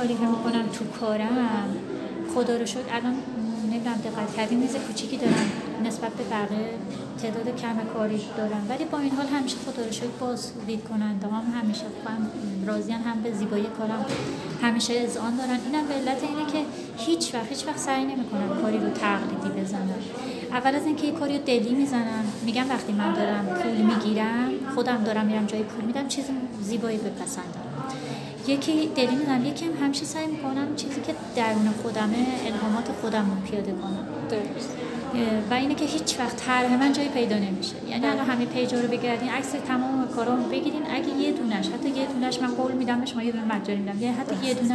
کاری که میکنم تو کارم خدا رو شکر الان نمیدونم دقت کردین میز کوچیکی دارم نسبت به بقیه تعداد کم کاری دارم، ولی با این حال همیشه خدا رو شکر بازدید کننده هم همیشه هم راضیان، هم به زیبایی کارم همیشه اذعان دارن. اینم به علت اینه که هیچ وقت سعی نمی‌کنم کاری رو تقلیدی بزنم. اول از اینکه یه کاری رو دلی میزنم، میگم وقتی من دارم پول میگیرم خودم دارم میرم جای پول میدم چیز زیبایی بپسندم. یکی دلی میدم، یکی هم همیشه سعی میکنم چیزی که درون خودمه الهامات خودم رو پیاده کنم. درست. و اینه که هیچ وقت طرح من جایی پیدا نمیشه. یعنی الان همه پیجا رو بگردین، عکس تمام کارامو بگیرین، اگه یه دونش من قول میدم به شما یه دونه مجانی میدم، یعنی حتی یه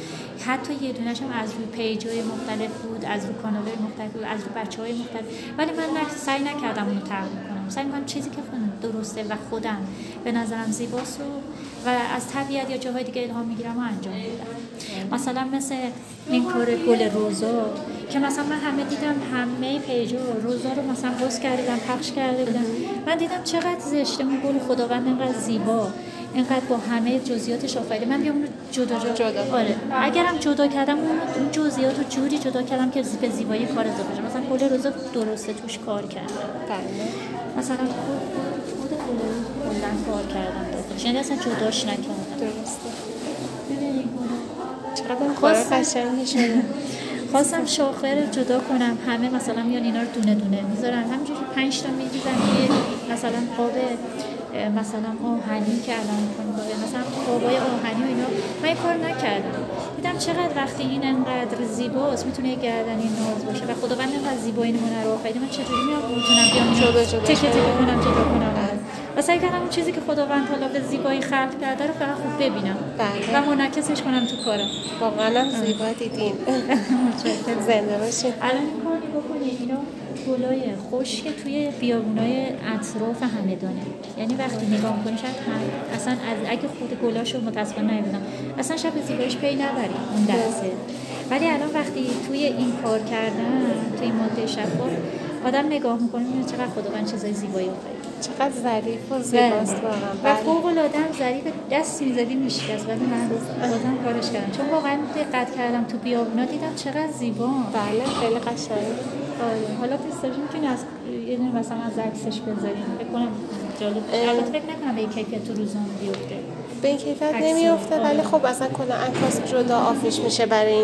دونش هم از روی پیج‌های مختلف بود، از روی کانال‌های مختلف بود، از روی بچه‌های مختلف، ولی من سعی نکردم اونو تقلید کنم. سعی می‌کنم چیزی که درسته و خودم به نظرم زیباست و از طبیعت یا جاهای دیگه الهام میگیرم و انجام میدم. مثلا مثل این کار گل روزا که مثلا من همه پیجا روزا رو مثلا پست کردم، پخش کرده بودم، من دیدم چقدر زشته اون گل خداوند اینقدر زیبا، اینقدر با همه جزئیاتش آفریده، من بیام اونو جدا آره اگرم جدا کردم اون جزئیات رو جوری جدا کردم که به زیبایی کار اضافه بشه. مثلا گل روزا درسته توش کار کردم، مثلا خود گل روزا کلاً کار کردم داخلش، یعنی اصلا جداش نکردم. درسته. ببینید چقدر کار قشنگی شده. خواستم شاخه رو جدا کنم، همه مثلا میان اینا رو دونه دونه میذارن، همینجوری 5 تا میریزن مثلا قاب مثلا آهنی که الان می‌کنیم، مثلا قابای آهنی و اینا. من این کار نکردم، دیدم چقدر وقتی این انقدر زیباست میتونه یه گردنی ناز باشه و خداوند اینقدر زیبا این هنر رو آفریده، من چطوری میتونم بیام تکه جدا کنم و سعی کردم اون چیزی که خداوند حالا به زیبایی خلق کرده رو فقط خوب ببینم و منعکسش کنم تو کارم. واقعا هم زیبا دیدین. زنده باشین. الان این کار نگاه کنید، اینا گلای خشک توی بیابونای اطراف همدانه، یعنی وقتی نگاه می‌کنی شاید اصلا از اگه خود گلاشو متأسفانه نمی‌بینم اصلا شاید به زیباییش پی نبری اون درسه، ولی الان وقتی توی این کار کردن توی این ماده شفاف آدم نگاه می‌کنه می‌بینه چقدر خداوند چیزای زیبایی آفریده، چقدر ظریف و زیباست واقعا. و فوق‌العاده هم ظریف، دست می‌زدی میشکست، ولی من بازم کارش کردم چون واقعا دقت کردم تو بیابونا دیدم چقدر زیبا. بله خیلی قشنگه. حالا دوست داشتم می‌تونی از یه دونه مثلا از عکسش بذاریم، فکر کنم جالب. البته فکر نکنم به این کیفیت تو روزنامه بیفته، به این کیفیت نمیفته، ولی خب اصلا کلا عکاس جدا آفیش میشه برای